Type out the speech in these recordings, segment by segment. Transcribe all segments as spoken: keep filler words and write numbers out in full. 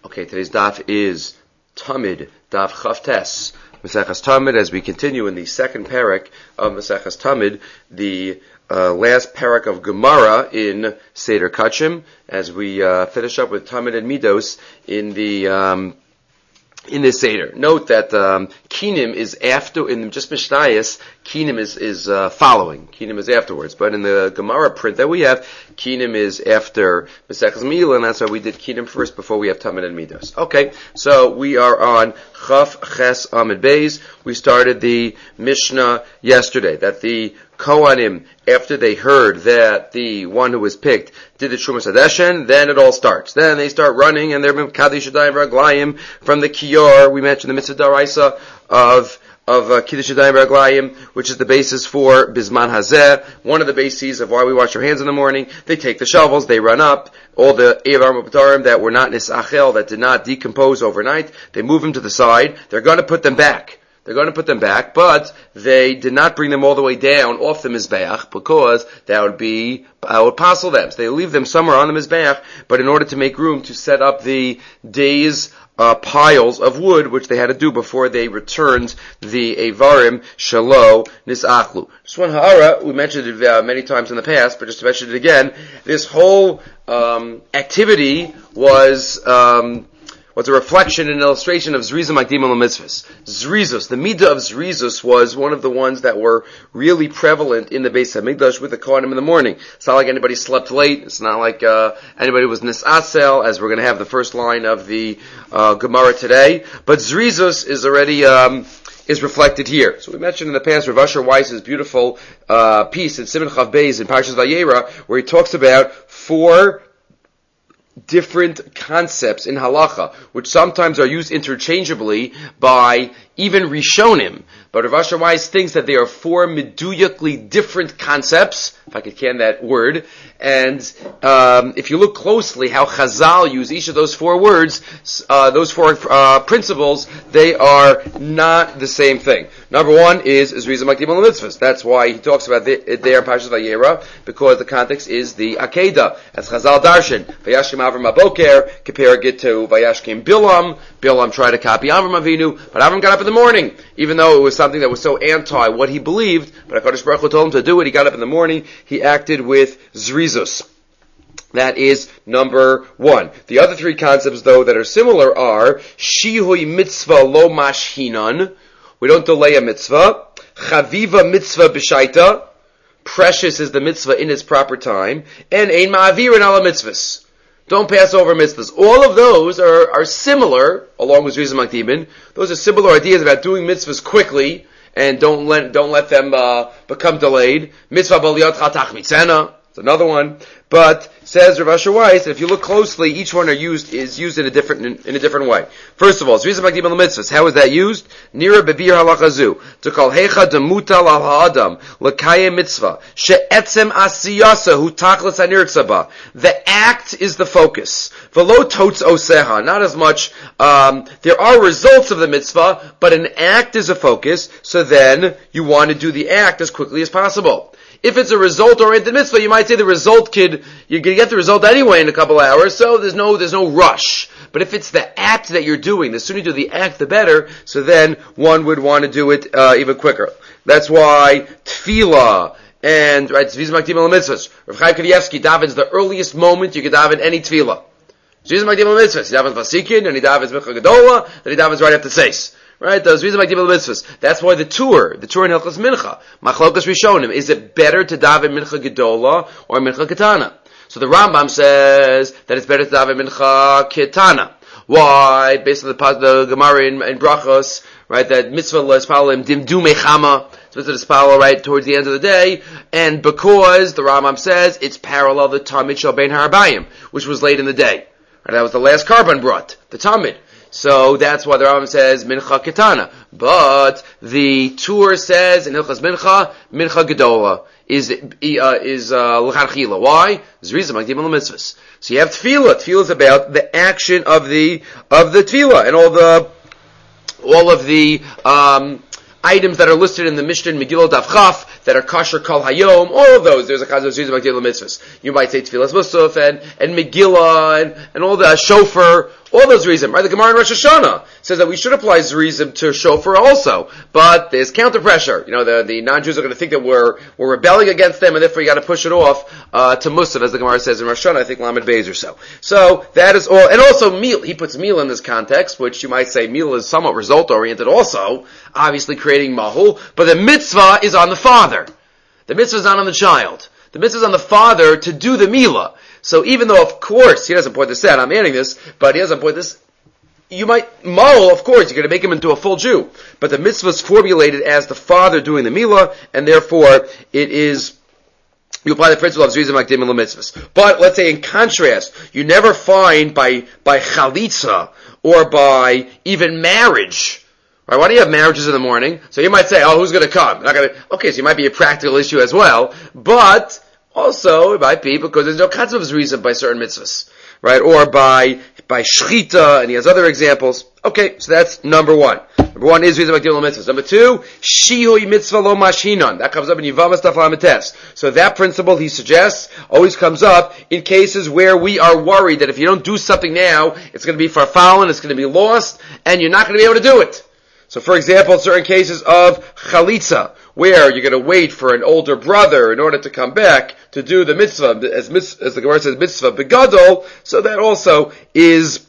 Okay, today's daf is Tamid, daf Chavtes, Maseches Tamid, as we continue in the second parak of Maseches Tamid, the uh, last parak of Gemara in Seder Kachim, as we uh, finish up with Tamid and Midos in the um, in this Seder. Note that um, Kinim is after, in just Mishnayos, Kinim is, is uh, following. Kinim is afterwards. But in the Gemara print that we have, Kinim is after Maseches Mila, and that's why we did Kinim first before we have Tamid and Midos. Okay, so we are on Chaf Ches Amid Beis. We started the Mishnah yesterday, that the Kohanim, after they heard that the one who was picked did the Trumas Hadeshen, then it all starts. Then they start running, and they're Kaddish Yadayim Raglayim from the Kiyor. We mentioned the Mitzvah Daraisa of of uh, Kiddush Yadayim Raglayim, which is the basis for Bizman Hazeh, one of the bases of why we wash our hands in the morning. They take the shovels, they run up, all the Eivar Mupatarim that were not Nisachel, that did not decompose overnight, they move them to the side, they're going to put them back. They're going to put them back, but they did not bring them all the way down off the Mizbeach, because that would be, I would passel them. So they leave them somewhere on the Mizbeach, but in order to make room to set up the day's uh, piles of wood, which they had to do before they returned the Eivarim Shalo Nisachlu. Just one ha'ara, we mentioned it uh, many times in the past, but just to mention it again, this whole um, activity was um, was a reflection and illustration of Zriza Makdim al Mitzvahs. Zrizus, the midah of Zrizus was one of the ones that were really prevalent in the Beis HaMikdash with the Kohanim in the morning. It's not like anybody slept late. It's not like uh, anybody was nisasel, as we're going to have the first line of the uh, Gemara today. But Zrizus is already um, is reflected here. So we mentioned in the past Rav Asher Weiss's beautiful uh, piece in Siman Chav Beis in Parshas Vayera, where he talks about four different concepts in halacha, which sometimes are used interchangeably by even Rishonim. But Rav Asher Weiss thinks that they are four meduyakly different concepts, if I could can that word, and um, if you look closely how Chazal use each of those four words, uh, those four uh, principles, they are not the same thing. Number one is Zriza Makdim al Mitzvahs. That's why he talks about it there in Parshas Vayera, because the context is the Akedah, as Chazal Darshan. Vayashkim Avram Aboker, compare it to Vayashkim Bilam. Bilam tried to copy Avram Avinu, but Avram got up in the morning, even though it was something that was so anti what he believed, but HaKadosh Baruch Hu told him to do it. He got up in the morning, he acted with Zrizus. That is number one. The other three concepts, though, that are similar are Shihui Mitzvah Lo Mashhinan, we don't delay a mitzvah. Chaviva Mitzvah B'shaita, precious is the mitzvah in its proper time. And Ein Ma'avirin Ala Mitzvahs, don't pass over mitzvahs. All of those are, are similar, along with Zriza Makdimin. Those are similar ideas about doing mitzvahs quickly, and don't let, don't let them uh, become delayed. Mitzvah B'aliyot Chatach Mitzena, it's another one. But says Rav Asher Weiss, if you look closely, each one are used is used in a different in, in a different way. First of all, Zriza Makdim al Mitzvahs. How is that used? Nira bebir halachazu to call hecha demutal al haadam lekayem mitzvah she'etzem asiyasa hu tachlis hanirtzaba. The act is the focus. Velo totes oseha. Not as much. Um, there are results of the mitzvah, but an act is a focus. So then you want to do the act as quickly as possible. If it's a result-oriented mitzvah, you might say the result kid, you're going to get the result anyway in a couple of hours, so there's no, there's no rush. But if it's the act that you're doing, the sooner you do the act, the better, so then one would want to do it, uh, even quicker. That's why tefillah, and, right, Zriza Makdim al Mitzvahs. Rav Chaim Kanievsky davens the earliest moment you could daven any tefillah. Zriza Makdim al Mitzvahs. He davens Vasikin, and he davens Mincha Gedola, then he davens right after Seis. Right, those Zriza Makdim al Mitzvahs. That's why the tour, the tour in Hilchos Mincha, Machlokas Rishonim, is it better to daven Mincha Gedola or Mincha Ketana? So the Rambam says that it's better to daven Mincha Ketana. Why? Based on the, the Gemara in, in Brachos, right, that mitzvah l'espalim dimdu mechama, it's mitzvah l'espal, right, towards the end of the day, and because the Rambam says it's parallel the Tamid Shel Bein Harabayim, which was late in the day. Right, that was the last carbon brought, the Tamid. So that's why the Rambam says Mincha Ketana. But the Tur says in Hilchos Mincha, Mincha Gedola is uh, is L'charchila. Uh, why? Zriza Makdim al Mitzvahs. So you have Tefillah. Tefillah is about the action of the of the Tefillah and all the all of the um, items that are listed in the Mishnah in Megillah Daf Chaf that are kosher kol hayom, all of those. There's a chazal Zriza Makdim al Mitzvahs. You might say Tefillas Musaf and and Megillah and, and all the shofar. All those Zrizim, right? The Gemara in Rosh Hashanah says that we should apply Zrizim to shofar also, but there's counter pressure. You know, the, the non-Jews are going to think that we're, we're rebelling against them, and therefore you got to push it off, uh, to Musaf, as the Gemara says in Rosh Hashanah, I think Lamed Beis or so. So, that is all, and also meal, he puts meal in this context, which you might say meal is somewhat result-oriented also, obviously creating mahul, but the mitzvah is on the father. The mitzvah is not on the child. The mitzvah is on the father to do the milah. So even though, of course, he doesn't point this out, I'm adding this, but he doesn't point this, you might, mahul, of course, you're going to make him into a full Jew. But the mitzvah is formulated as the father doing the milah, and therefore it is, you apply the principle of Zrizim Makdim and Mitzvahs. But let's say in contrast, you never find by, by chalitza, or by even marriage, right? Why do you have marriages in the morning? So you might say, oh, who's going to come? Not going to, okay, so it might be a practical issue as well, but also, it might be because there's no concept of Zrizim by certain mitzvahs, right? Or by, by Shechita, and he has other examples. Okay, so that's number one. Number one is Zrizim Makdim Mitzvahs. Number two, Shihui Mitzvah Lo Mashinon. That comes up in Yivama Staf Lamites. So that principle, he suggests, always comes up in cases where we are worried that if you don't do something now, it's going to be farfallen, it's going to be lost, and you're not going to be able to do it. So for example, certain cases of chalitza, where you're going to wait for an older brother in order to come back to do the mitzvah, as, as the Gemara says, mitzvah begadol, so that also is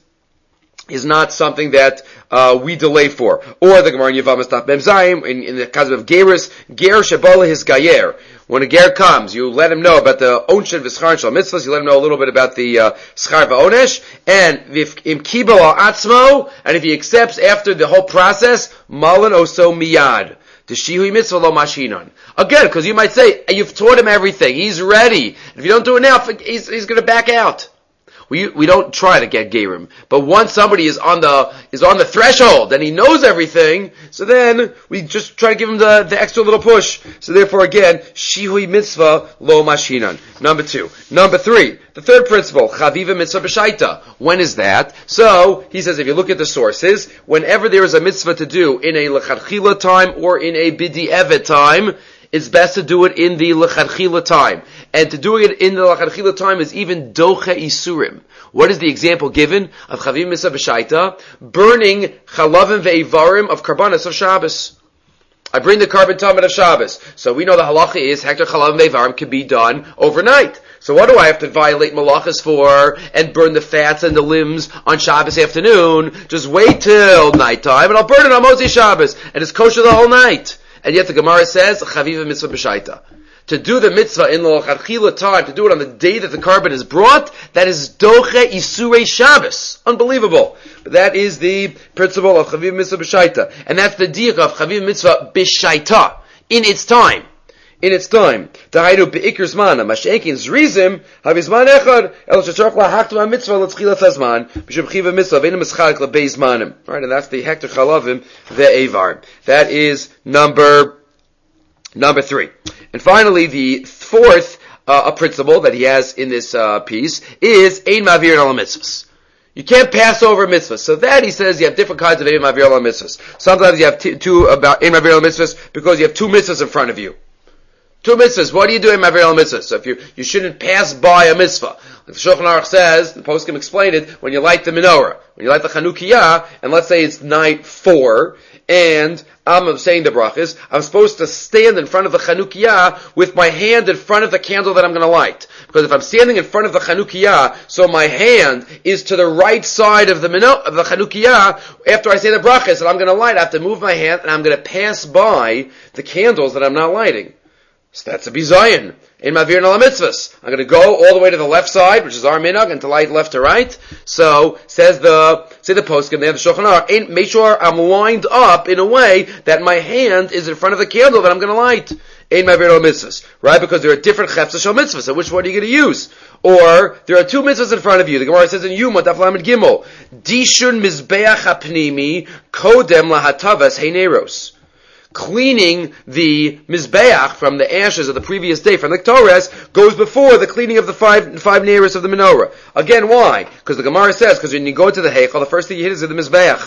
is not something that uh, we delay for. Or the Gemara in Yevamos Daf Mem Zayin, in, in the case of Geras, Ger Shebola his Gayer. When a ger comes, you let him know about the onshin v'schar shal mitzvahs, you let him know a little bit about the uh, schar v'onesh, and if im kibel al atzmo, and if he accepts after the whole process, malan oso miyad. T'shihui mitzvah lo mashinon. Again, because you might say, you've taught him everything, he's ready. If you don't do it now, he's, he's going to back out. We we don't try to get gerim, but once somebody is on the is on the threshold and he knows everything, so then we just try to give him the, the extra little push. So therefore, again, shihui mitzvah lo mashinan. Number two, number three, the third principle, chaviva mitzvah b'shaita. When is that? So he says, if you look at the sources, whenever there is a mitzvah to do in a lechatchila time or in a bidi evet time, it's best to do it in the lechatchila time. And to do it in the lechatchila time is even doche isurim. What is the example given of chavim mitzvah b'shaita? Burning chalavim ve'ivarim of karbanos of Shabbos. I bring the carbon tamid of Shabbos. So we know the halacha is hektar chalavim ve'ivarim can be done overnight. So what do I have to violate malachas for and burn the fats and the limbs on Shabbos afternoon? Just wait till nighttime and I'll burn it on Moshe Shabbos. And it's kosher the whole night. And yet the Gemara says, chaviva mitzvah b'shaita. To do the mitzvah in the lechatchila time, to do it on the day that the carbon is brought, that is doche isurei Shabbos. Unbelievable. But that is the principle of chaviva mitzvah b'shaita. And that's the diak of chaviva mitzvah b'shaita. In its time. In its time. Ta'aynu be'ikr zmana. Mash'ekin zrizim, havizman echad, el shetzorach lahaktu mitzvah l'tzchilat hazman, b'shem chiva mitzvah, v'enim eschalik l'bei zmanim. Right, and that's the hektar chalavim ve'evar. That is number, number three. And finally, the fourth, uh, a principle that he has in this, uh, piece is ein mavir al mitzvahs. You can't pass over mitzvahs. So that, he says, you have different kinds of ein mavir al mitzvahs. Sometimes you have t- two, about ein mavir al mitzvahs because you have two mitzvahs in front of you. Two mitzvahs. What do you do in Mavir al mitzvahs? So if you you shouldn't pass by a mitzvah. Like the Shulchan Aruch says, the poskim explained it, when you light the menorah, when you light the Chanukiah, and let's say it's night four, and I'm saying the brachas, I'm supposed to stand in front of the Chanukiah with my hand in front of the candle that I'm going to light. Because if I'm standing in front of the Chanukiah, so my hand is to the right side of the mino- of the Chanukiah, after I say the brachas that I'm going to light, I have to move my hand, and I'm going to pass by the candles that I'm not lighting. So that's a bizayin. In Mavir Nala Mitzvahs. I'm going to go all the way to the left side, which is our minhag, and to light left to right. So, says the, say the poskim, they have the Shulchan Aruch, make sure I'm lined up in a way that my hand is in front of the candle that I'm going to light. Ein Mavir Nala Mitzvahs. Right? Because there are different chefs shel mitzvahs. So which one are you going to use? Or, there are two mitzvahs in front of you. The Gemara says in Yuma, Daf Lamed Gimel, Dishun Mizbeach HaPnimi Kodem Lahatavas Heineros. Cleaning the Mizbeach from the ashes of the previous day, from the Torres, goes before the cleaning of the five five neiros of the menorah. Again, why? Because the Gemara says, because when you go to the Heichal, the first thing you hit is the Mizbeach.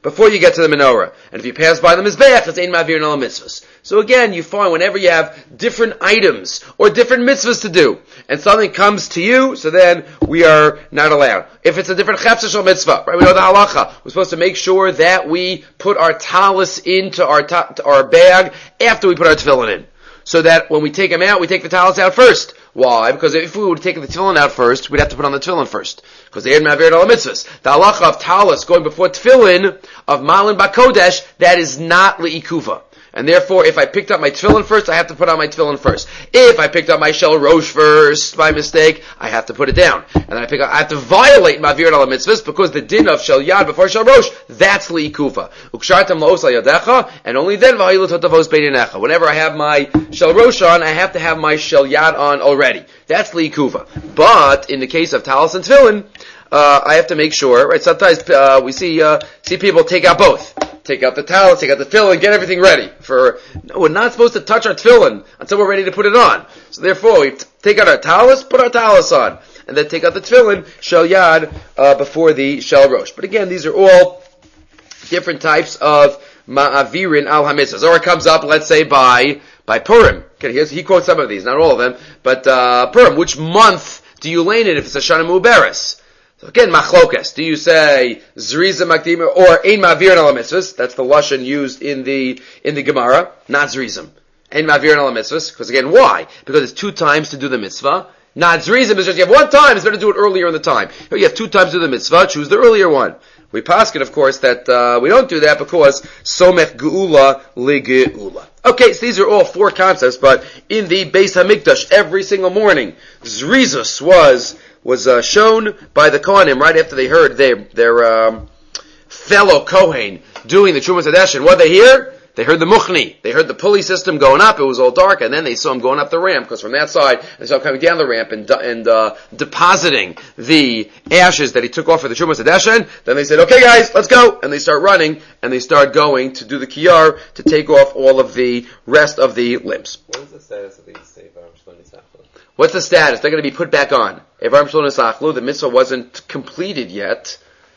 before you get to the menorah. And if you pass by the mizbeach, it's ein ma'avir al mitzvahs. So again, you find whenever you have different items or different mitzvahs to do, and something comes to you, so then we are not allowed. If it's a different chepsa shel mitzvah, right? We know the halacha. We're supposed to make sure that we put our talis into our ta- our bag after we put our tefillin in, so that when we take them out, we take the talis out first. Why? Because if we would have taken the tefillin out first, we'd have to put on the tefillin first. Because they had ma'avir al mitzvahs. The halacha of talis going before tefillin of malin bakodesh, that is not le'ikuva. And therefore, if I picked up my tefillin first, I have to put on my tefillin first. If I picked up my shel rosh first by mistake, I have to put it down. And then I pick up, I have to violate ma'avir al mitzvahs because the din of shel yad before shel rosh, that's le'ikuva. Ukshartam la'os al yadecha, and only then v'ha'ilu totavos beinenecha. Whenever I have my shel rosh on, I have to have my shel yad on already. That's le'ikuva. But in the case of talis and tefillin, uh, I have to make sure, right? Sometimes uh, we see uh, see people take out both. Take out the towel, take out the tefillin, get everything ready for, no, we're not supposed to touch our tefillin until we're ready to put it on. So therefore, we t- take out our talis, put our talis on, and then take out the tefillin, shel yad, uh, before the shel rosh. But again, these are all different types of ma'avirin al hamitzvahs. Or it comes up, let's say, by, by Purim. Okay, here's, he quotes some of these, not all of them, but, uh, Purim, which month do you lane in if it's a Shana Mu'beres? So again, machlokas. Do you say zriza makdim or ein ma'avir al mitzvahs? That's the lashon used in the in the Gemara. Not zrizim. Ein ma'avir al mitzvahs. Because again, why? Because it's two times to do the mitzvah. Not zrizim is just you have one time. It's better to do it earlier in the time. Here you have two times to do the mitzvah. Choose the earlier one. We paskin, of course, that uh, we don't do that because somech geula li geula. Okay, so these are all four concepts. But in the Beis Hamikdash, every single morning, zrizus was. was uh, shown by the Kohanim right after they heard their their um, fellow Kohen doing the Trumas Hadeshin. What they hear? They heard the Muchni. They heard the pulley system going up. It was all dark, and then they saw him going up the ramp, because from that side, they saw him coming down the ramp and and uh, depositing the ashes that he took off for the Trumas Hadeshin. Then they said, okay guys, let's go! And they start running, and they start going to do the Kiyar, to take off all of the rest of the limbs. What is the status of these Sefer Shloni Sachlu? What's the status? They're going to be put back on. Evarim Shloni Sachlu, the mitzvah wasn't completed yet,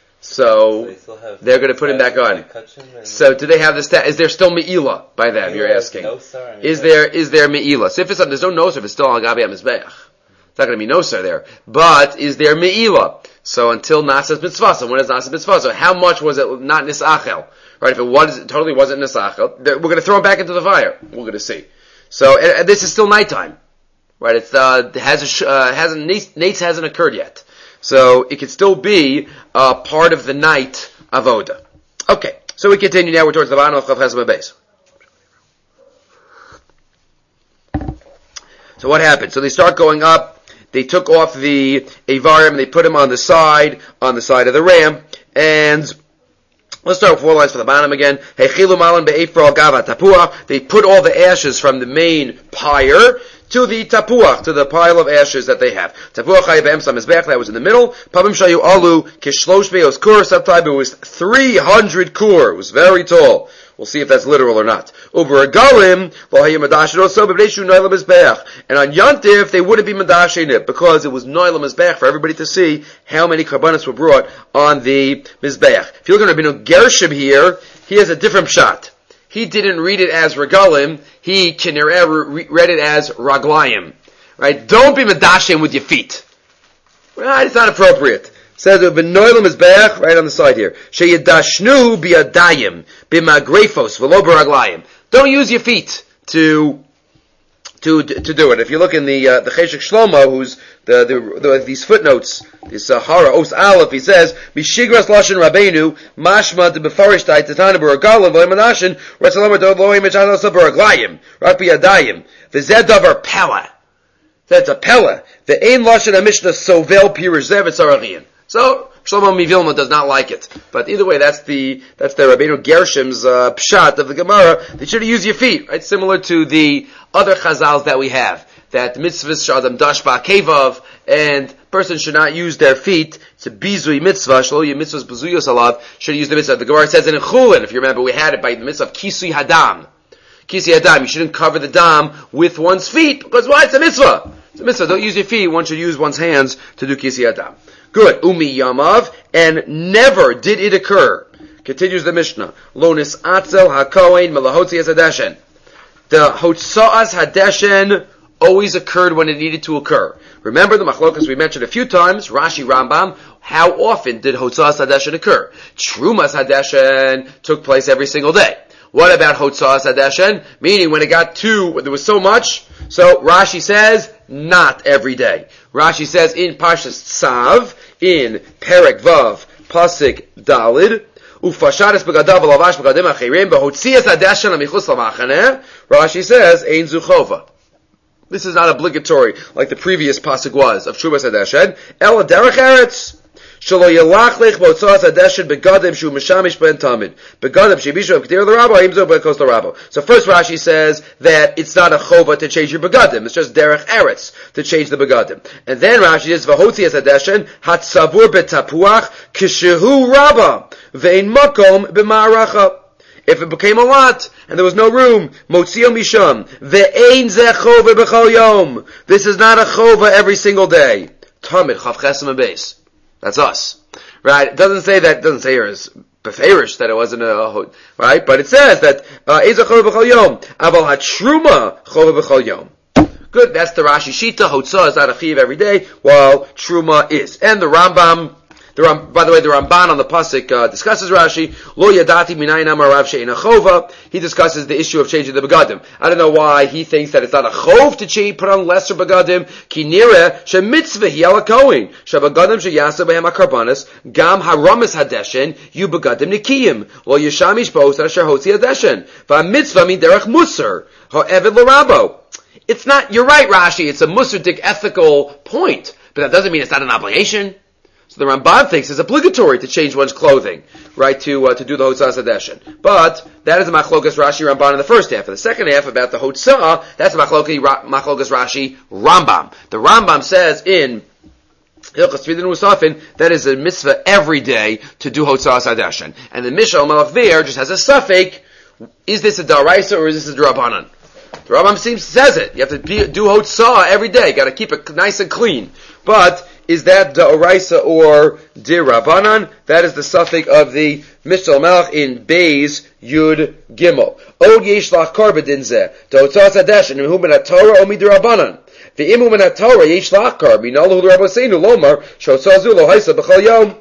so, so they they're going to put him back on. So do they have the stat? Is there still Me'ila by them, you're asking? Nosar, is there is there Me'ila? So if it's, there's no Nosar, if it's still on Gabi HaMizbeach. It's not going to be Nosar there. But is there Me'ila? So until Nasas Mitzvah. So when is Nasas Mitzvah? So how much was it not Nisachel? Right, if it was, it totally wasn't Nisachel, we're going to throw him back into the fire. We're going to see. So, and, and this is still nighttime. Right, it's, uh, has a, uh, hasn't, Nates hasn't occurred yet. So, it could still be, uh, part of the night avoda. Okay, so we continue now, we're towards the bottom of Chav Chesed base. So what happened? So they start going up, they took off the Avarim, they put them on the side, on the side of the ram, and let's start with four lines from the bottom again. They put all the ashes from the main pyre to the tapuach, to the pile of ashes that they have. Tapuach that was in the middle. Pabim shayu alu kishlosh beos kur. Sometimes it was three hundred kur. It was very tall. We'll see if that's literal or not. Uber galim lo hayim madashin also b'bneishu noilam mizbeach. And on Yantif they wouldn't be madashin it because it was noilam mizbeach for everybody to see how many karbanos were brought on the mizbeach. If you look at Rabbeinu Gershom here, he has a different shot. He didn't read it as regalim. He read it as raglayim. Right? Don't be medashim with your feet. Right? It's not appropriate. It says b'noilam mizbeach right on the side here. Sheyadashnu biadayim b'magrefos v'lo b'raglayim. Don't use your feet to to to do it. If you look in the uh, the Cheshek Shlomo, who's the, the, the these footnotes, this uh, Hara Os Aleph, he says Mishigras Lashon Rabbeinu Mashma de Befarishtai Tatana Baragalim V'Lemanashin Ratzalamer Dolohim Echadasa Baraglayim Rak Biyadayim V'Zed Davar Pella. That's a Pella. The Ein Lashon HaMishnah Sovel Pirish Zev Etzarachian. So Shlomo Mivilna does not like it, but either way, that's the that's the Rabbeinu Gershom's uh, pshat of the Gemara. They should use your feet, right? Similar to the other chazals that we have, that mitzvahs shadam dashba kevav, and person should not use their feet. It's a bizui mitzvah. Shlo your mitzvahs bezuyos alav should use the mitzvah. The Gemara says in Chulin, if you remember, we had it by the mitzvah of kisui hadam. Kisui hadam. You shouldn't cover the dam with one's feet because why? It's a mitzvah. It's a mitzvah. Don't use your feet. One should use one's hands to do kisui hadam. Good. Umi yamav, and never did it occur. Continues the Mishnah. Lonis atzel hakohen melahotzias hadeshen. The hotzaas hadeshen always occurred when it needed to occur. Remember the machlokas we mentioned a few times, Rashi, Rambam, how often did hotzaas hadeshen occur? Trumas hadeshen took place every single day. What about hotzaas hadeshen? Meaning when it got too, there was so much, so Rashi says, not every day. Rashi says in Parshas Tzav, in Perek Vav, Pasik Dalid, Ufasharis begadav lavash begadim achirim behotzias hadeshen amichus lamachaneh. Rashi says ein zuchova. This is not obligatory like the previous pasuk was of Trumas hadeshen. El derech eretz shelo yelach lech b'hotzias hadeshen begadim shu mishamish ben tamid begadim shebishu k'tir l'rabo imzo be'kos l'rabo. So first Rashi says that it's not a chova to change your begadim. It's just derech eretz to change the begadim. And then Rashi says v'hotzias hadeshen hatzavur betapuach kishehu rabba ve'in makom b'ma'aracha. If it became a lot and there was no room, motzio misham ve'ein zeh chova b'chol yom. This is not a chova every single day. Tamid chav chesem beis. That's us, right? It doesn't say that. It doesn't say here is beferish that it wasn't a right, but it says that ein zeh chova b'chol yom. Aval hatruma chova b'chol yom. Good. That's the Rashi Shita. Hotzah is not a chiv every day, while truma is. And the Rambam. The Ram, by the way, the Ramban on the pasuk uh, discusses Rashi. Lo yadati minayin amar Rav she'ein a chova. He discusses the issue of changing the begadim. I don't know why he thinks that it's not a chov to change, put on lesser begadim. Ki nireh shemitzvah hi ala kohen shebegadim sheyasa behem akarbanis gam haramis hadeshen yu begadim nikiyim lo yishamish bos asher hotzi hadeshen va'mitzvah min derech musar ha'eved l'rabo. It's not. You're right, Rashi. It's a musardik ethical point, but that doesn't mean it's not an obligation. So the Ramban thinks it's obligatory to change one's clothing, right, to uh, to do the Hotzah Hadeshen. But that is the Machlokas Rashi Ramban in the first half. In the second half, about the Hotzah, that's the Machlokas Rashi Rambam. The Rambam says in Hilchos Tefillin Usafin that is a mitzvah every day to do Hotzah Hadeshen. And the Mishnah Malach there just has a suffix, is this a Daraisa or is this a Drabanan? The Rambam seems says it. You have to be, do Hotzah every day. Got to keep it nice and clean. But is that Da'oraisa or Dirabanan? That is the suffix of the Mishnah Melech in Beis Yud Gimel. Od yesh lach karbadin zeh. Da'otzah hadeshen imhu min haTorah o midirabanan. Ve'imhu min haTorah yesh lach kar. Minalahu l'rabbaseinu lomar shotzah zu lo haisa b'chol yom.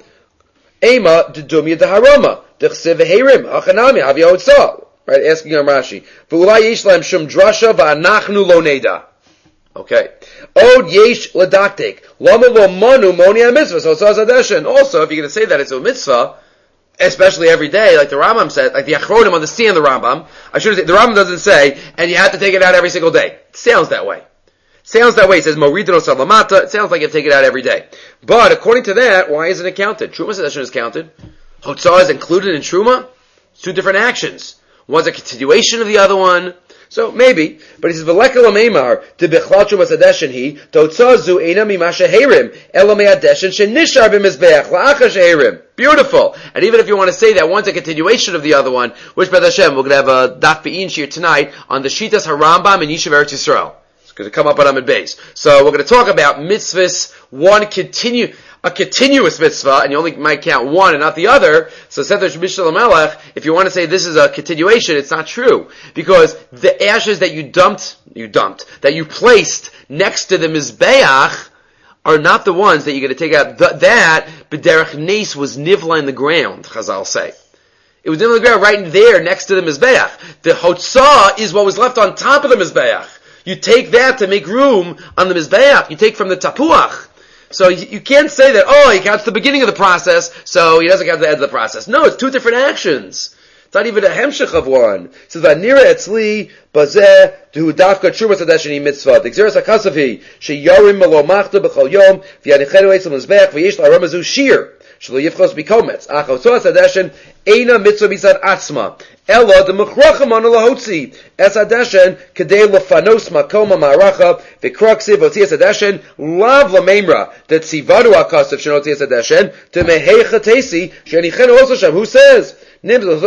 Ema d'dumya d'haroma. D'chsev v'herim. Hachanami havi hotzah. Right, asking on Rashi. V'ulai yesh lahem shum drasha v'anachnu lo neda. Okay. Od yesh ladaktik. Lama lo manu moni ha-mitzvah. So Hotzah Hadeshen. Also, if you're going to say that it's a mitzvah, especially every day, like the Rambam said, like the Achronim understand the Rambam. I should say, the Rambam doesn't say, and you have to take it out every single day. It sounds that way. It sounds that way. It says, Moridino Salamata. It sounds like you have to take it out every day. But according to that, why isn't it counted? Truma Hadeshen is counted. Hotzah is included in Truma. It's two different actions. One's a continuation of the other one. So maybe, but he says v'lekel ameimar de bechlal Trumas Hadeshen he totzah zu eina mimasha herim ela me'adeshen shenishar b'mizbeach la'achar sheherim. Beautiful. And even if you want to say that one's a continuation of the other one, which B'ez Hashem we're going to have a daf be'in shir tonight on the Shitas HaRambam in Yishuv Eretz Yisrael. It's going to come up on Amid Beis. So we're going to talk about mitzvahs, one continue. A continuous mitzvah, and you only might count one and not the other. So, Seder Mishnah Melech, if you want to say this is a continuation, it's not true. Because the ashes that you dumped, you dumped, that you placed next to the Mizbeach are not the ones that you're going to take out. Th- that, B'derech Nes, was nivla in the ground, Chazal say. It was nivla in the ground right there next to the Mizbeach. The Hotzah is what was left on top of the Mizbeach. You take that to make room on the Mizbeach. You take from the Tapuach. So you, you can't say that, oh, he counts the beginning of the process, so he doesn't count the end of the process. No, it's two different actions. It's not even a hemshech of one. It says, V'nira etzli bazeh duhu dafka Trumas Hadeshen mitzvah. The Gzeres HaKasav sheyarim malo machta b'chol yom v'yanichenu eitz l'mizbech v'yesh l'haram azu shir shelo yifchos b'kometz. Ach Hotzah Hadeshen eina mitzvah misad atzma. Ella de mechracham on lahotzi es Hadeshen kedei lefanos makom ha'ma'aracha v'kraksiv Hotzias Hadeshen lav lameimra that tzivanu ha'kasav shenotzias Hadeshen to mehecha tesi shenichenu also shem. Who says? But the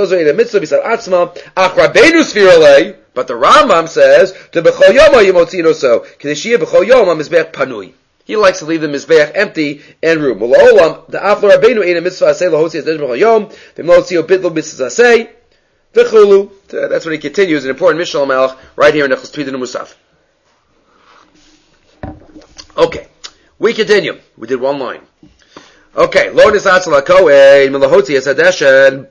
Rambam says, "To b'chol yom yimotzino so, kedei sheyeh b'chol yom hamizbech panui." He likes to leave the Mizbeach empty and room. That's what he continues, an important Mishnah Melech right here in Nechus Tvidin Musaf. Okay, we continue. We did one line. Okay, Lo Nisatzel HaKohen Melahotzi Esadeshen.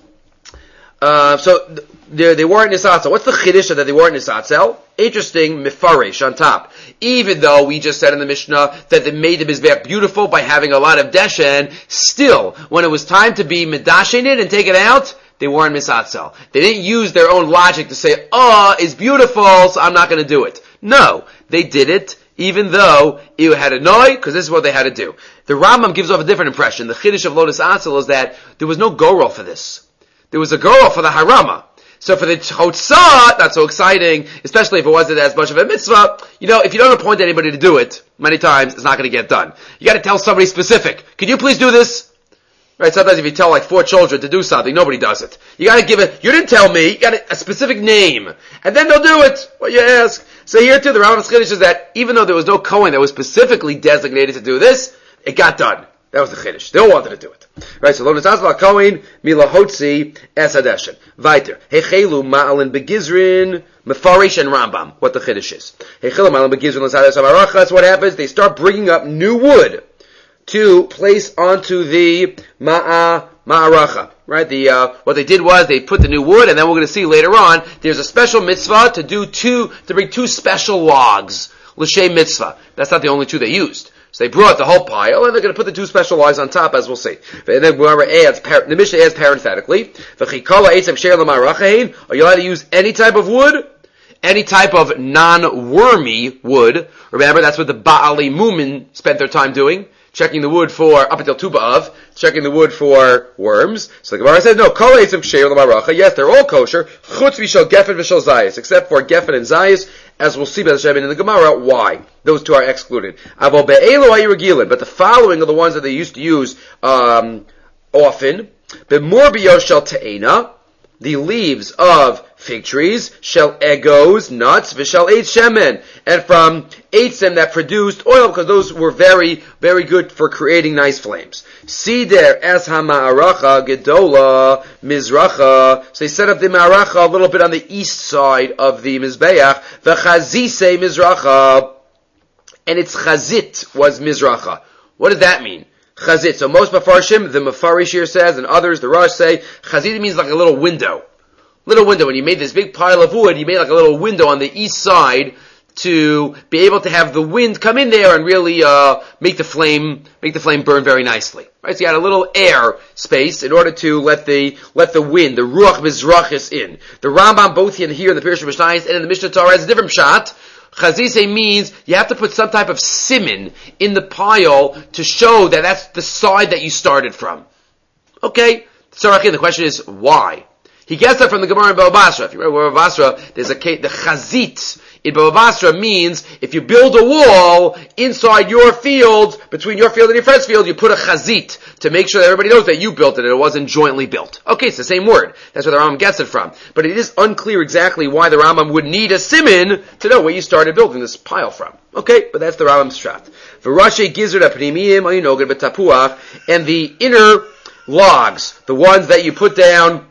Uh, so they, they weren't Nisatzel. What's the Chiddush that they weren't Nisatzel? Interesting, Mifarish on top. Even though we just said in the Mishnah that they made the Mizbeach beautiful by having a lot of Deshen, still, when it was time to be Medashen it and take it out, they weren't Misatzel. They didn't use their own logic to say, oh, it's beautiful, so I'm not going to do it. No, they did it, even though it had a noi, because this is what they had to do. The Rambam gives off a different impression. The Chiddush of Lotus Atzel is that there was no go-roll for this. There was a go-roll for the Harama. So for the Chotzah, not so exciting, especially if it wasn't as much of a mitzvah. You know, if you don't appoint anybody to do it, many times, it's not going to get done. You got to tell somebody specific. Could you please do this? Right, sometimes if you tell like four children to do something, nobody does it. You gotta give it, you didn't tell me, you got a, a specific name. And then they'll do it, what you ask. So here too, the Rambam's Chiddush is that even though there was no Kohen that was specifically designated to do this, it got done. That was the Chiddush. They all wanted to do it. Right, so Lo Nitzatzel HaKohen Milahotzi Esadeshen. Weiter. Hechelu Ma'alin Begizrin Mefarish and Rambam. What the Chiddush is. Hechelu Ma'alin Begizrin L'Sadeh Samaracha. That's what happens. They start bringing up new wood to place onto the ma'a ma'aracha, right? The uh, what they did was they put the new wood, and then we're going to see later on there's a special mitzvah to do two to bring two special logs, l'shem mitzvah. That's not the only two they used. So they brought the whole pile, and they're going to put the two special logs on top, as we'll see. And then whoever adds, the Mishnah adds parenthetically, are you allowed to use any type of wood? Any type of non-wormy wood. Remember, that's what the Ba'ali Mumin spent their time doing. Checking the wood for, up until Tu B'Av, checking the wood for worms. So the Gemara says, no, Kol Eitzim Ksheir L'Maracha, yes, they're all kosher, Chutz V'Shel Geffen V'Shel Zayis, except for Geffen and Zayis, as we'll see by the Shem in the Gemara, why? Those two are excluded. Avo Be'elu HaYiragilin, but the following are the ones that they used to use, um, often. B'mor B'Yo Shel Te'ena, the leaves of fig trees, shel egos, nuts, v'shel eitz shemen, and from eitzim that produced oil, because those were very, very good for creating nice flames. Sider es ha-ma'aracha gedola mizracha. So they set up the ma'aracha a little bit on the east side of the mizbeach, v'chazise mizracha, and its chazit was mizracha. What did that mean? Chazit. So most Mefarshim, the Mefarish here says, and others, the Rosh say, Chazit means like a little window. Little window. When you made this big pile of wood, you made like a little window on the east side to be able to have the wind come in there and really uh make the flame make the flame burn very nicely. Right? So you had a little air space in order to let the let the wind, the Ruach Mizrachis in. The Rambam, both here in the Pirush Mishnayos and in the Mishnah Torah, has a different shot. Chazise means you have to put some type of simin in the pile to show that that's the side that you started from. Okay? So the question is, why? He gets that from the Gemara in Bava Basra. If you remember Bava Basra, there's a the chazit in Bava Basra means if you build a wall inside your field, between your field and your friend's field, you put a chazit to make sure that everybody knows that you built it and it wasn't jointly built. Okay, it's the same word. That's where the Rambam gets it from. But it is unclear exactly why the Rambam would need a simin to know where you started building this pile from. Okay, but that's the Rambam's shot. V'rashi gizur apnimiyim ayinoged b'tapuach, and the inner logs, the ones that you put down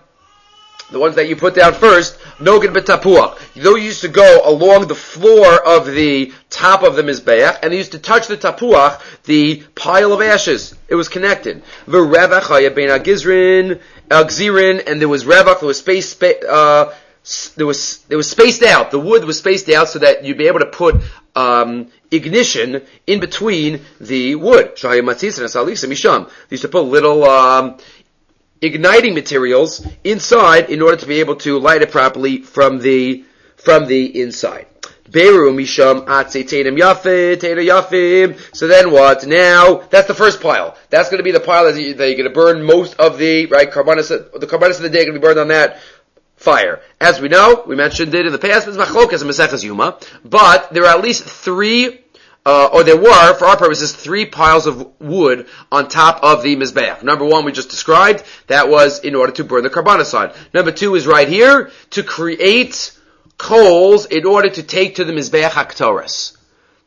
The ones that you put down first, Nogin b'tapuach. Those used to go along the floor of the top of the Mizbeach, and they used to touch the tapuach, the pile of ashes. It was connected. V'revach haya bein ha'gizrin, ha'gzirin, and there was revach, there was space, uh, there was, there was spaced out. The wood was spaced out so that you'd be able to put, um, ignition in between the wood. Shahaya matzis and asalisa misham. They used to put little, um, igniting materials inside in order to be able to light it properly from the from the inside. Beru misham atze teinim yafim teina yafim. So then what? Now that's the first pile. That's going to be the pile that, you, that you're going to burn most of the right carbonis. The carbonis of the day are going to be burned on that fire. As we know, we mentioned it in the past. It's machlokas and Maseches Yuma, but there are at least three. Uh, or there were, for our purposes, three piles of wood on top of the Mizbeach. Number one we just described, that was in order to burn the carbonis on. Number two is right here, to create coals in order to take to the Mizbeach HaKtoras.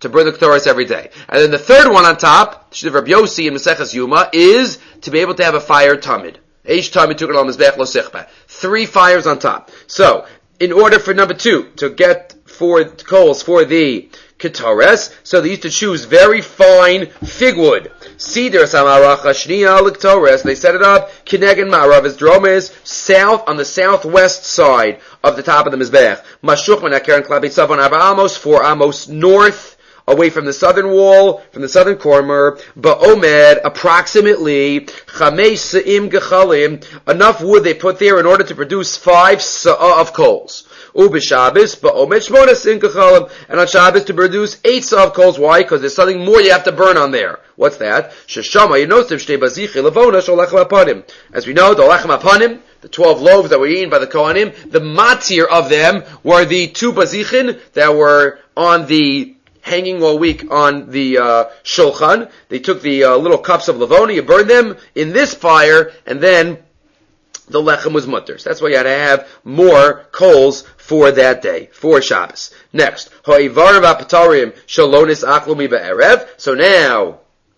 to burn the Ketores every day. And then the third one on top, Shidduch Rabbi Yossi in Maseches Yuma, is to be able to have a fire tamid. Eish tamid tukar al mizbech lo sichba. Three fires on top. So, in order for number two, to get four coals for the Ketores, so they used to choose very fine fig wood. Cedar samaracha shniya l'Ketores. They set it up. Kinegin ma'arav is dromes south on the southwest side of the top of the mizbech. Mashuch menakeren klabit savon arba amos, four amos north, away from the southern wall, from the southern corner. Ba'omed, approximately chamei se'im gechalim, enough wood they put there in order to produce five sa'ah of coals. Ubishabis, ba'omed shmona se'im gechalim, and on Shabbos to produce eight sa'ah of coals. Why? Because there's something more you have to burn on there. What's that? Sheshama yinosim shtei bazichi levona sholechem apanim. As we know, the lechem apanim, the twelve loaves that were eaten by the Kohanim, the matir of them were the two bazichin that were on the hanging all week on the uh, shulchan. They took the uh, little cups of levona, you burned them in this fire, and then the lechem was mutter. So that's why you had to have more coals for that day, for Shabbos. Next, ho'ivarim apatarim shalonis aklumi ba'erev. So now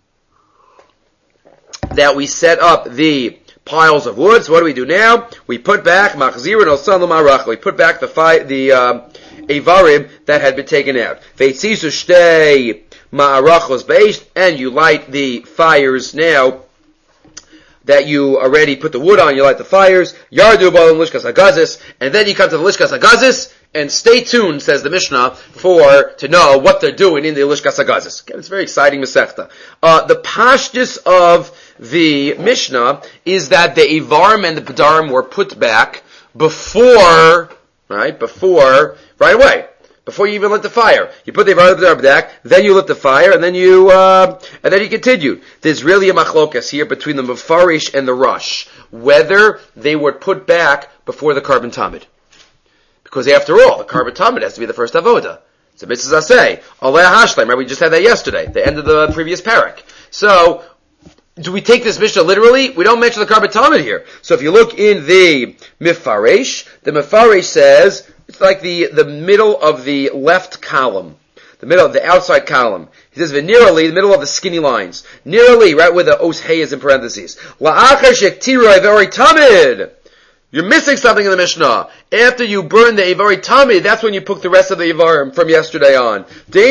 that we set up the piles of wood, so what do we do now? We put back machzirin al san l'marach. We put back the fi- the uh, avarim that had been taken out. Veitzisu shtei ma'arachos beish, and you light the fires now that you already put the wood on. You light the fires. Yardu b'alim lishkas hagazis, and then you come to the lishkas hagazis. And stay tuned, says the Mishnah, for to know what they're doing in the Lishkas Hagazis. Again, it's a very exciting Masechta. Uh, the pashtus of the Mishnah is that the Ivarim and the Padarim were put back before, right, before, right away, before you even lit the fire. You put the Ivarim and the Padarim back, then you lit the fire, and then you, uh, and then you continued. There's really a machlokas here between the Mefarish and the Rosh, whether they were put back before the Karban Tamid. Because after all, the Karban Tamid has to be the first avoda. So mitzvah say, Aleh Hashleim, right? We just had that yesterday, the end of the previous parak. So, do we take this Mishnah literally? We don't mention the Karban Tamid here. So if you look in the Mefaresh, the Mefaresh says, it's like the, the middle of the left column. The middle of the outside column. He says, nearly, the middle of the skinny lines. Nearly, right where the Os Hey is in parentheses. La'achar shektiroi very tamid. You're missing something in the Mishnah. After you burn the Ivari Tamid, that's when you put the rest of the Ivarim from yesterday on.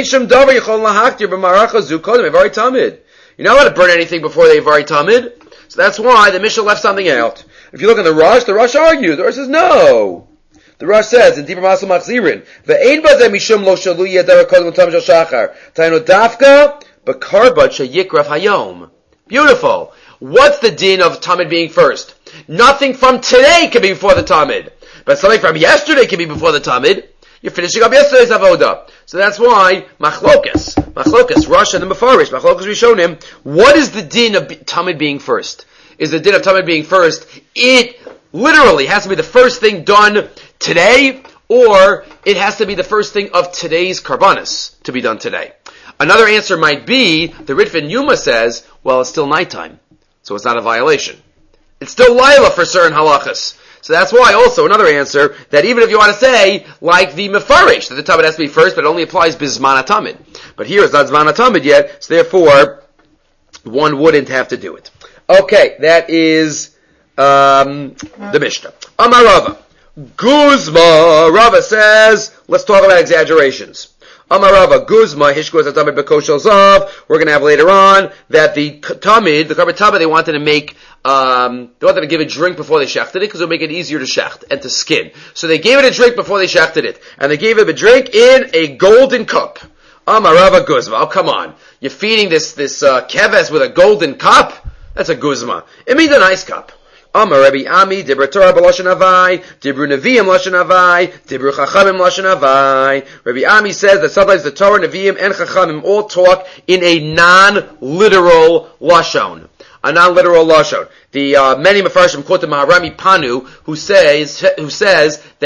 You're not allowed to burn anything before the Ivari Tamid. So that's why the Mishnah left something out. If you look in the Rosh, the Rosh argues. The Rosh says no. The Rosh says in Dibur Masel Machzirin, Ve'ein bazeh mishum lo shalu yedar kodem tam shel shachar. Tainu dafka b'karbat sheyikraf hayom. Beautiful. What's the din of Tamid being first? Nothing from today can be before the Tamid. But something from yesterday can be before the Tamid. You're finishing up yesterday's avoda. So that's why, Machlokas, Machlokas, Rosh and the Mefarish, Machlokas Rishonim, what is the din of Tamid being first? Is the din of Tamid being first, it literally has to be the first thing done today, or it has to be the first thing of today's Karbanis to be done today? Another answer might be, the Ritva Yuma says, well, it's still nighttime, so it's not a violation. It's still Laila for certain halachas. So that's why also another answer, that even if you want to say, like the Mefarish, that the Tamid has to be first, but it only applies Bizman HaTamid. But here it's not Bizman HaTamid yet, so therefore, one wouldn't have to do it. Okay, that is, um, the Mishnah. Amar Rava. Guzma, Rava says, let's talk about exaggerations. Amar Rava, Guzma, Hishkuz HaTamid B'Koshel Zav. We're going to have later on that the Tamid, the Karban Tamid, they wanted to make, um, they wanted to give a drink before they shechted it because it would make it easier to shecht and to skin. So they gave it a drink before they shechted it. And they gave it a drink in a golden cup. Amar Rava Guzma. Oh, come on. You're feeding this, this, uh, keves with a golden cup? That's a Guzma. It means a nice cup. Amar Rabbi Ami, Dibra Torah b'Lashon Havai, Dibru Neviim Lashon Havai, Dibru Chachamim Lashon Havai. Rabbi Ami says that sometimes the Torah, Neviim, and Chachamim all talk in a non-literal Lashon. A non-literal Lashon. The, uh, many Mefarshim quote the Maharami Panu, who says, who says that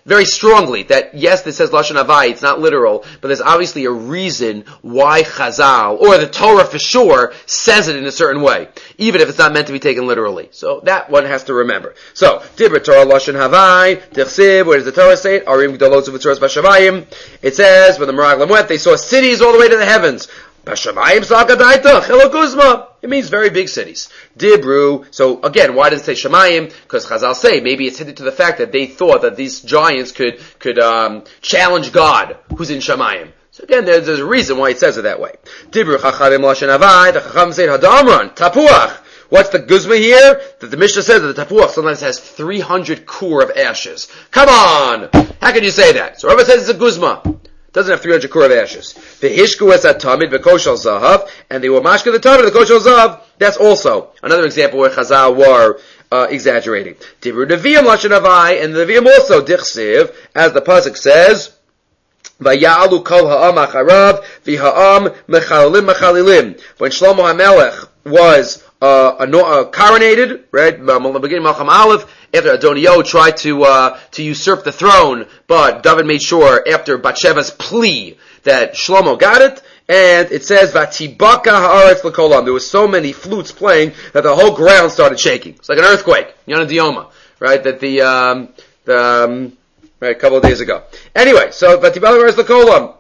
very strongly that, yes, this says Lashon Havai, it's not literal, but there's obviously a reason why Chazal, or the Torah for sure, says it in a certain way, even if it's not meant to be taken literally. So that one has to remember. So, Dibra Torah Lashon Havai, Tichsiv, where does the Torah say it? Arim Gdolot Uvitzoros Bashavayim. It says, when the Meraglim went, they saw cities all the way to the heavens. Bashavayim Sakadaita, Chilokuzma. It means very big cities. Dibru. So again, why does it say Shemayim? Because Chazal say maybe it's hinted to the fact that they thought that these giants could could um, challenge God, who's in Shemayim. So again, there's, there's a reason why it says it that way. Dibru Chacharim Lashon Havai. The Chacham said Hadamran Tapuach. What's the guzma here? That the Mishnah says that the tapuach sometimes has three hundred kur of ashes. Come on! How can you say that? So Rava says it's a guzma. Doesn't have three hundred kur of ashes. The hishku es atamid v'koshal zahav, and they were mashka the tamid the koshal zahav. That's also another example where Chazal were uh, exaggerating. Dibur neviim lashon havai, and the neviim also dichsiv, as the pasuk says, v'ya'alu kol ha'am acharav v'ha'am mechalilim mechalilim. When Shlomo HaMelech was uh, uh, coronated, right, in the beginning of Malcham Aleph, after Adonio tried to uh, to usurp the throne, but David made sure after Bathsheba's plea that Shlomo got it, and it says Vatibaka haaretz l'kolam. There were so many flutes playing that the whole ground started shaking. It's like an earthquake, Yana Dioma, right? That the um, the um, right a couple of days ago. Anyway, so Vatibaka haaretz l'kolam.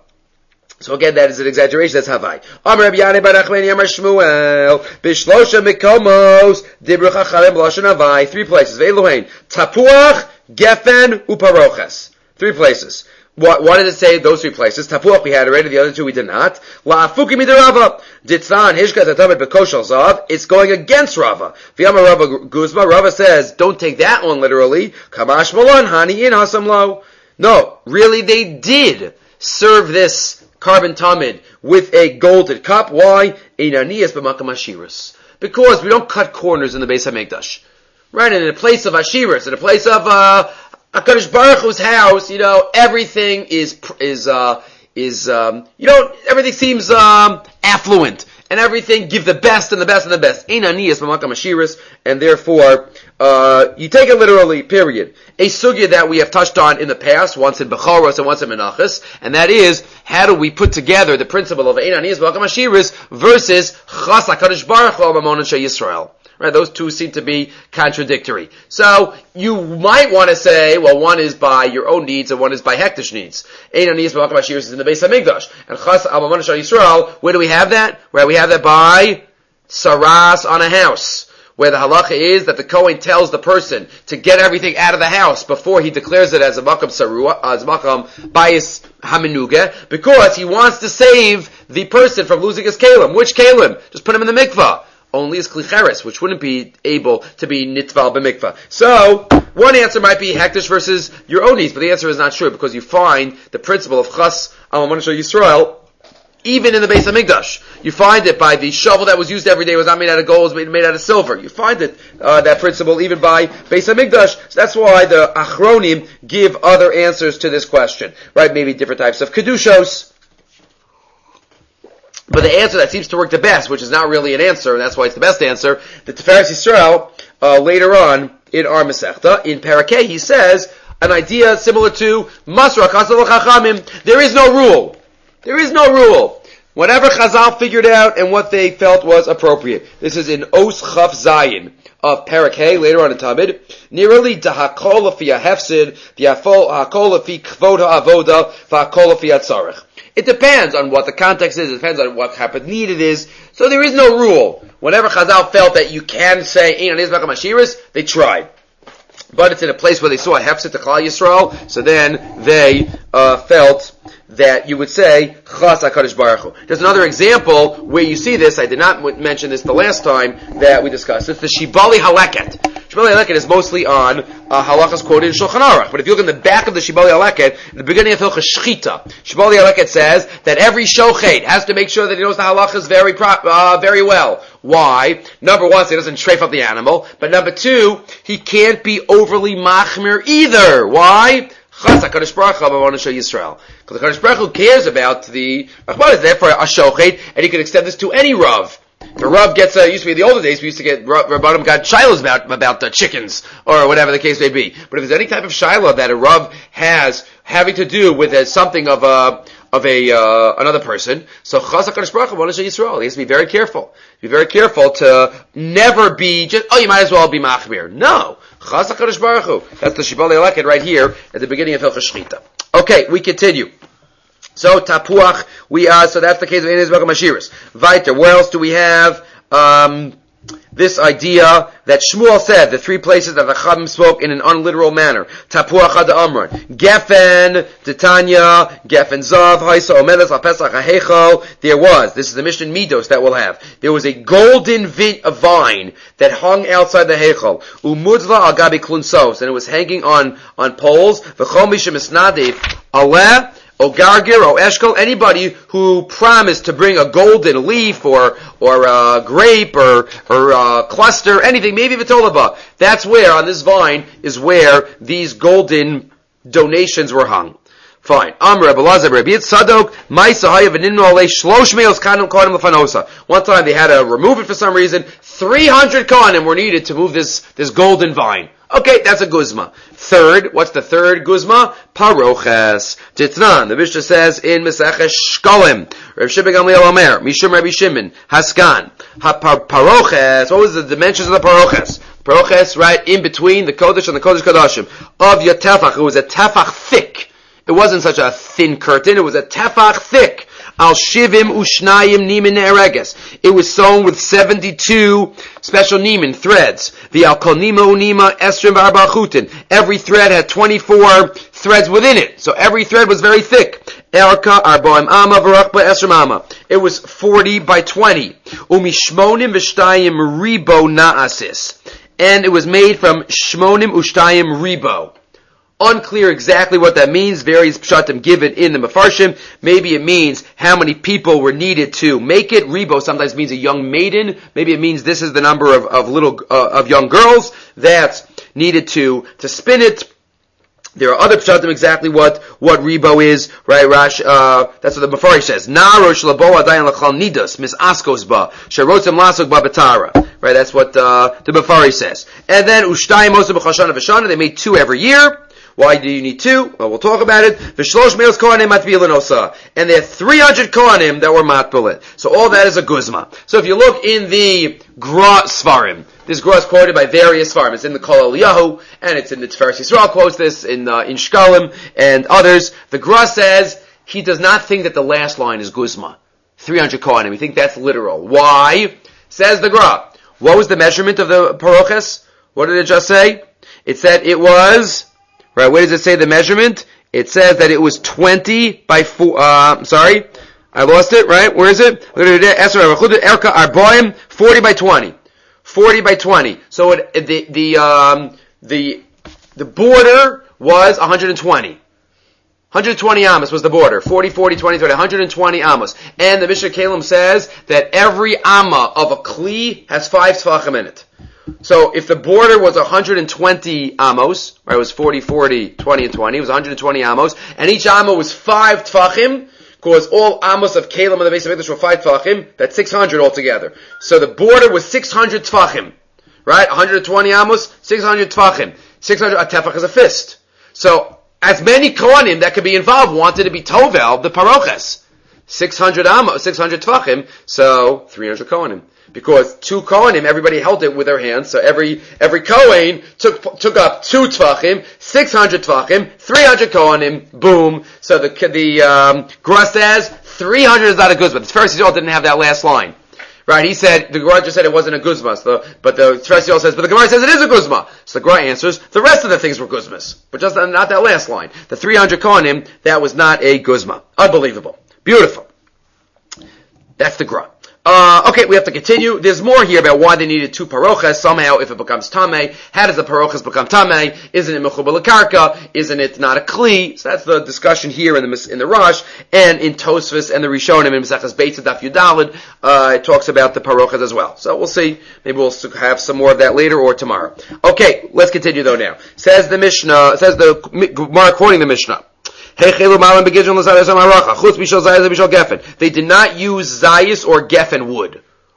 So again, that is an exaggeration. That's Havai. Amar Rabbi Yanai bar Nachmani Amar Shmuel Bishlosha Mikomos Dibru Chacharem Lashon Havai. Three places. Ve'eluhein Tapuach, Gefen, Uparoches. Three places. What, why did it say those three places? Tapuach we had already. The other two we did not. La'afuki midirava Ditzan Hishka Tatamid Bekoshal Zav. It's going against Rava. V'yamar Rava Guzma. Rava says, don't take that one literally. Kamash Malon Hani in Hasamlo. No, really, they did serve this carbon tamid with a golden cup. Why? Einanias b'makam ashiras. Because we don't cut corners in the Beis HaMikdash. Right? And in a place of ashiras, in a place of uh, HaKadosh Baruch Hu's house, you know, everything is is uh, is um, you know, everything seems um, affluent, and everything give the best and the best and the best. Einanias b'makam ashiras, and therefore uh, you take it literally. Period. A sugya that we have touched on in the past, once in Bechoros and once in Menachos, and that is, how do we put together the principle of Ein Aniyas B'Makam Ashiris versus Chas HaKadosh Baruch Hu Mamon Anshe Yisrael? Right, those two seem to be contradictory. So, you might want to say, well, one is by your own needs and one is by Hektish needs. Ein Aniyas B'Makam Ashiris is in the Beis HaMikdash. And Chas Mamon Anshe Yisrael, where do we have that? Where we have that by Saras on a house, where the halacha is that the Kohen tells the person to get everything out of the house before he declares it as a makam sarua, as makam bayis hamenuga, because he wants to save the person from losing his kalim. Which kalim? Just put him in the mikvah. Only his klicheres, which wouldn't be able to be nitval b'mikvah. So, one answer might be hektish versus your own needs, but the answer is not true, because you find the principle of chas al manshe Yisrael even in the Beis HaMikdash. You find it by the shovel that was used every day was not made out of gold, it was made out of silver. You find it, uh, that principle even by Beis HaMikdash. So that's why the Achronim give other answers to this question. Right? Maybe different types of Kedushos. But the answer that seems to work the best, which is not really an answer, and that's why it's the best answer, the Tiferes Yisrael, uh, later on in our Masechta, in Parakeh, he says an idea similar to Masra Chazal Chachamim. There is no rule. There is no rule. Whatever Chazal figured out and what they felt was appropriate. This is in Os Chaf Zayin of Perek Hey, later on in Tamid. Nearly Dahakol Afi Ahefsid, Dahakol Afi Kvod Ha'avoda, V'Hakol Afi Hatzarech. It depends on what the context is, it depends on what type of need it is. So there is no rule. Whenever Chazal felt that you can say, Ein Aniyas B'Makam Ashiris, they tried. But it's in a place where they saw a hefset to Klal Yisrael, so then they uh, felt that you would say Chas HaKadosh Baruch Hu. There's another example where you see this. I did not mention this the last time that we discussed. It's the Shibali Haleket. Shibali Haleket is mostly on uh, halachas quoted in Shulchan Aruch. But if you look in the back of the Shibali Haleket, in the beginning of Hilchos Shchita, Shibali Haleket says that every shochet has to make sure that he knows the halachas very pro- uh, very well. Why? Number one, so he doesn't strafe up the animal. But number two, he can't be overly machmir either. Why? Chas HaKadosh Baruch Hu Mamon Anshe Yisrael. Because the HaKadosh Baruch Hu cares about the Achman, is therefore a shochet, and he can extend this to any Rav. The Rav gets, uh, used to be in the older days, we used to get, Rabbanim got shilohs about, about the chickens, or whatever the case may be. But if there's any type of shiloh that a Rav has having to do with uh, something of a, of a, uh, another person, so Chaz HaKadosh Baruch Hu, Yisrael, he has to be very careful. Be very careful to never be just, oh, you might as well be machmir. No. Chaz HaKadosh Baruch Hu. That's the Shibbolei Leket right here at the beginning of Hilchos Shechita. Okay, we continue. So, Tapuach, we are, so that's the case of Enes Baruch Mashiris. Weiter, where else do we have, um, this idea that Shmuel said, the three places that the Chachamim spoke in an unliteral manner. Tapuach ad Amron. Gefen, Titania, Gefen Zav, Haisa, Omedes, Apesach, Hahecho. There was, this is the Mishnah Midos that we'll have. There was a golden vi- a vine that hung outside the Heichal. Umudzla al Gabi Klunsos. And it was hanging on, on poles. V'chol Mishim Esnadev, Aleh, O Gargir, O Eshkol, anybody who promised to bring a golden leaf or or a grape or or a cluster, anything, maybe Vitolaba. That's where, on this vine, is where these golden donations were hung. Fine. Amr, Rabbi Lazar, Rabbi Tzadok, Maisa Hayav Ninno Alei Shlosh Meos Kanum Kohanim Lefanosa. One time they had to remove it for some reason. Three hundred Kohanim were needed to move this this golden vine. Okay, that's a guzma. Third, what's the third guzma? Paroches. Titnan. The Mishnah says in Meseches Shkolim. Rav Shimon Gamliel Omer. Mishum Rabbi Shimon. Haskan. Ha-paroches. What was the dimensions of the paroches? Paroches, right, in between the Kodesh and the Kodesh Kodashim. Of your tefach. It was a tefach thick. It wasn't such a thin curtain. It was a tefach thick. Al shivim ushnayim nimin ne'ereges. It was sewn with seventy-two special nimin threads. The al kol nima unima esrim v'arba chutin. Every thread had twenty-four threads within it. So every thread was very thick. Erka arbaim ama v'rachba esrim ama. It was forty by twenty. Umishmonim v'shtayim ribo na'asis. And it was made from shmonim ushtayim ribo. Unclear exactly what that means. Various pshatim give it in the Mefarshim. Maybe it means how many people were needed to make it. Rebo sometimes means a young maiden. Maybe it means this is the number of, of little, uh, of young girls that's needed to, to spin it. There are other pshatim exactly what, what Rebo is, right? Rash, uh, that's what the Mefarish says. Narosh labo adayin lachal nidas, mis askos ba, sherotzim lasok ba betara. Right, that's what, uh, the Mefarish says. And then, ushtayim osa b'chashana v'shana, they made two every year. Why do you need two? Well, we'll talk about it. V'shlosh meos kohanim matbilin osa. And there are three hundred kohanim that were matbilin. So all that is a guzma. So if you look in the Gra Svarim, this Gra is quoted by various Svarim. It's in the Kol Eliyahu, and it's in the Tiferes Yisrael quotes this, in, uh, in Shkalim, and others. The Gra says, he does not think that the last line is guzma. three hundred kohanim. He thinks that's literal. Why? Says the Gra. What was the measurement of the paroches? What did it just say? It said it was... Right, where does it say the measurement? It says that it was twenty by four, uh, sorry, I lost it, right? Where is it? forty by twenty. forty by twenty. So it, the, the, um, the, the border was one hundred twenty. one hundred twenty amos was the border. forty, forty, twenty, thirty, one hundred twenty amos. And the Mishnah Kalim says that every amma of a kli has five tefachim in it. So if the border was one hundred twenty amos, right, it was forty, forty, twenty, and twenty, it was one hundred twenty amos, and each amma was five tfachim, because all amos of Kalim and the base of English were five tfachim, that's six hundred altogether. So the border was six hundred tfachim, right? one hundred twenty amos, six hundred tfachim. six hundred, a tefach is a fist. So as many kohanim that could be involved wanted to be tovel, the paroches. six hundred amos, six hundred tfachim, so three hundred kohanim. Because two Kohanim, everybody held it with their hands, so every, every Kohen took, took up two Tvachim, six hundred Tvachim, three hundred Kohanim, boom. So the, the, um, Gra says, three hundred is not a guzma. The Tiferes Yisrael didn't have that last line. Right, he said, the Gra just said it wasn't a guzma, so, but the Tiferes Yisrael says, but the Gemara says it is a guzma. So the Gra answers, the rest of the things were guzmas, but just not that last line. The three hundred Kohanim, that was not a guzma. Unbelievable. Beautiful. That's the Gra. Uh, okay, we have to continue. There's more here about why they needed two paroches. Somehow, if it becomes tamei, how does the paroches become tamei? Isn't it mechubal l'karka? Isn't it not a kli? So that's the discussion here in the in the Rosh and in Tosfos and the Rishonim in Maseches Beitz Daf Yudalid. Uh, it talks about the paroches as well. So we'll see. Maybe we'll have some more of that later or tomorrow. Okay, let's continue though now. Says the Mishnah. Says the Gemara quoting the Mishnah. They did not use zayis or geffen wood.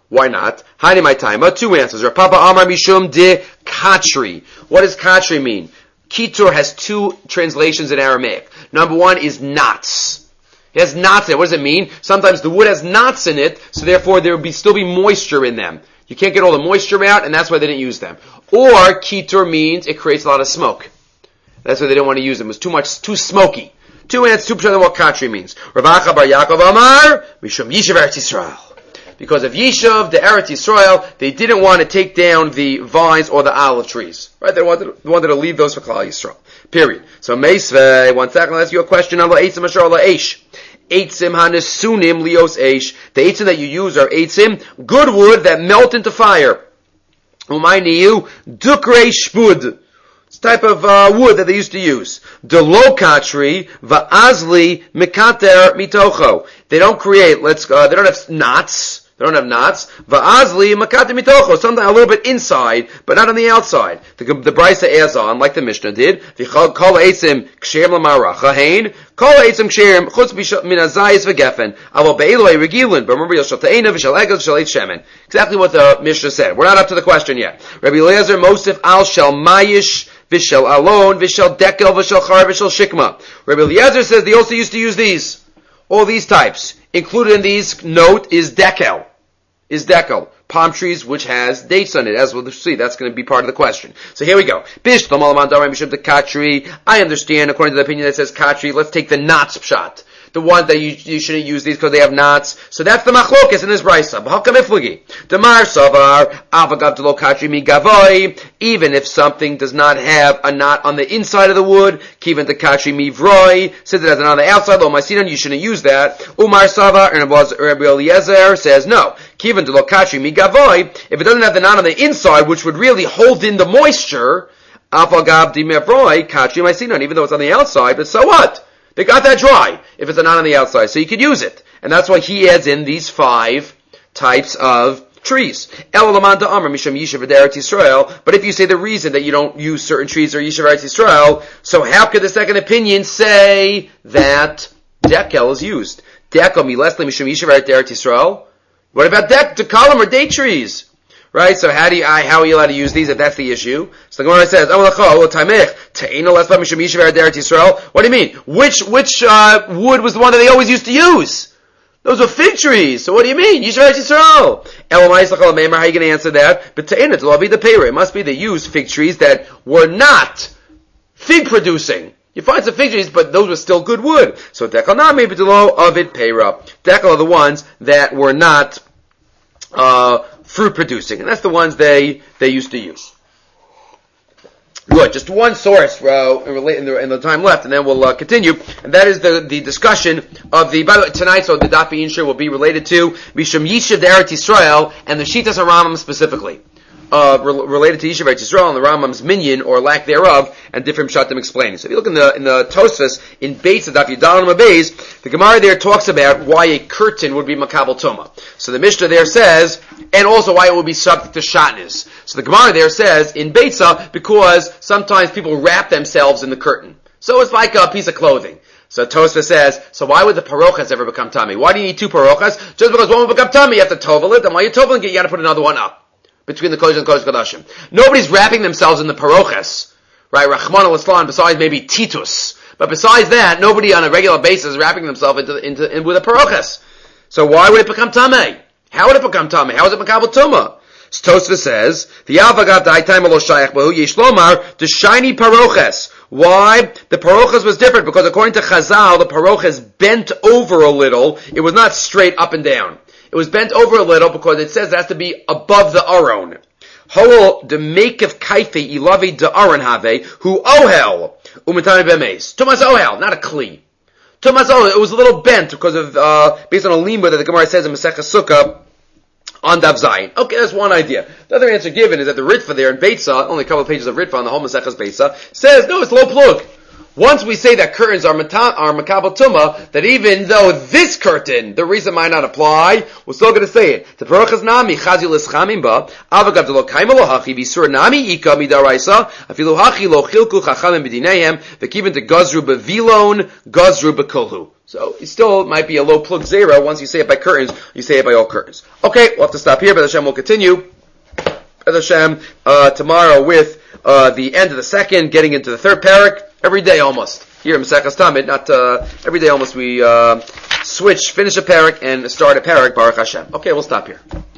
Why not? Hani my time. Two answers. Rav Papa Amar Mishum de Katri. What does Katri mean? Kitur has two translations in Aramaic. Number one is knots. It has knots in it. What does it mean? Sometimes the wood has knots in it, so therefore there will be still be moisture in them. You can't get all the moisture out, and that's why they didn't use them. Or Kitur means it creates a lot of smoke. That's why they didn't want to use them. It was too much, too smoky. Two answers, two percent of what Katri means. Rav Acha bar Yaakov Amar Mishum Yishav Eretz Yisrael. Because of Yishav, the Eretz Yisrael, they didn't want to take down the vines or the olive trees. Right? They wanted, they wanted to leave those for Klal Yisrael. Period. So, Meisvei, one second, I'll ask you a question. Allah Eitzim Ashar Allah Eish. Eitzim Hanesunim Lios Eish. The Eitzim that you use are Eitzim, good wood that melt into fire. Umayniyu, Dukrei Shpud. It's a type of uh, wood that they used to use. Delo Katri, Va'azli Mikater Mitocho. They don't create, let's, uh, they don't have knots. They don't have knots. Va'azli makati mitocho. Something a little bit inside, but not on the outside. The, the Brisa adds on, like the Mishnah did. V'chol kol eitzim ksherim l'maracha hein. Kol eitzim ksherim chutz min hazayis v'gefen. Avo be'iloi regilin. But remember, yashal ta'ena v'shal egel v'shal eitz shemen. Exactly what the Mishnah said. We're not up to the question yet. Rabbi Eliezer Mosif al shel mayish v'shel alon v'shel dekel v'shel char v'shel shikma. Rabbi Eliezer says they also used to use these. All these types. Included in these note is dekel. Is dekel. Palm trees which has dates on it. As we'll see, that's going to be part of the question. So here we go. I understand, according to the opinion that says katri, let's take the knots pshat. The one that you, you shouldn't use these because they have knots. So that's the machlokes in this brisa. Demar savar avagav delo katri mi gavoi. Even if something does not have a knot on the inside of the wood, kiven the katri mi vroi, since it has a knot on the outside, lo masinan, you shouldn't use that. Umar savar, and it was Rabbi Eliezer says no. Kiven delo katri mi gavoi. If it doesn't have the knot on the inside, which would really hold in the moisture, avagav di mevroi katri masinan. Even though it's on the outside, but so what? They got that dry, if it's not on the outside, so you could use it. And that's why he adds in these five types of trees. But if you say the reason that you don't use certain trees or Yishav Eretz Yisrael, so how could the second opinion say that dekel is used? Dekel mi lesli mishum Yishav Eretz Yisrael? What about dek, dekalim or date trees? Right, so how do you, how are you allowed to use these if that's the issue? So the Gemara says, what do you mean? Which, which, uh, wood was the one that they always used to use? Those were fig trees. So what do you mean? Yisrael Yisrael. How are you going to answer that? But ta'ina, it'll be the payre. It must be they used fig trees that were not fig producing. You find some fig trees, but those were still good wood. So dekal na maybe below of it payra. Dekal are the ones that were not, uh, fruit producing, and that's the ones they they used to use. Good, just one source uh, in, the, in the time left, and then we'll uh, continue. And that is the, the discussion of the. By the way, tonight, so the Daf Insher will be related to Mishum Yishav Eretz Yisrael and the Shitas HaRambam specifically. Uh, re- related to Yishav Eretz Yisrael and the Rambam's minyan or lack thereof, and different pshatim explaining. So if you look in the in the Tosfos in Beis Daf Yudalin Mabeis, the Gemara there talks about why a curtain would be makabel tuma. So the Mishnah there says, and also why it would be subject to shatnez. So the Gemara there says in Beitza because sometimes people wrap themselves in the curtain, so it's like a piece of clothing. So Tosfos says, so why would the parochas ever become tummy? Why do you need two parochas? Just because one will become tummy, you have to tovel it, and while you're toveling it, you got to put another one up. Between the Kodesh and Kodesh Kodashim. Nobody's wrapping themselves in the parochas, right? Rachmana Litzlan, besides maybe Titus. But besides that, nobody on a regular basis is wrapping themselves into, into, in, with a parochas. So why would it become Tameh? How would it become Tameh? How is it Makabel Tumah? Tosfos says, the Avagav Da'itayim Alo Shayach Bahu Yishlomar, the shiny parochas. Why? The parochas was different because according to Chazal, the parochas bent over a little. It was not straight up and down. It was bent over a little because it says it has to be above the aron. Hol the make of kaife ilavi de aron have who ohel umitami bemes. Tumas ohel, not a kli. Tumas ohel. It was a little bent because of uh, based on a limba that the Gemara says in Masechah Sukkah on Dav Zayin. Okay, that's one idea. The other answer given is that the Ritva there in Beitza, only a couple of pages of Ritva on the whole Masechah's Beitza, says no, it's low plug. once we say that curtains are mata, are makabel tuma, that even though this curtain, the reason might not apply, we're still going to say it. The perachas nami chazi l'schamim ba avagav delo kaima lo hachi visur nami ika midaraisa afilu hachi lo chilku chachamim b'dinehem v'kiven to gazru bevilon gazru bekolhu. So it still might be a low plug zera. Once you say it by curtains, you say it by all curtains. Okay, we'll have to stop here, but Hashem will continue. As Hashem, uh, tomorrow with uh, the end of the second, getting into the third parak, every day almost. Here in Maseches Tamid, not uh, every day almost, we uh, switch, finish a parak, and start a parak, Baruch Hashem. Okay, we'll stop here.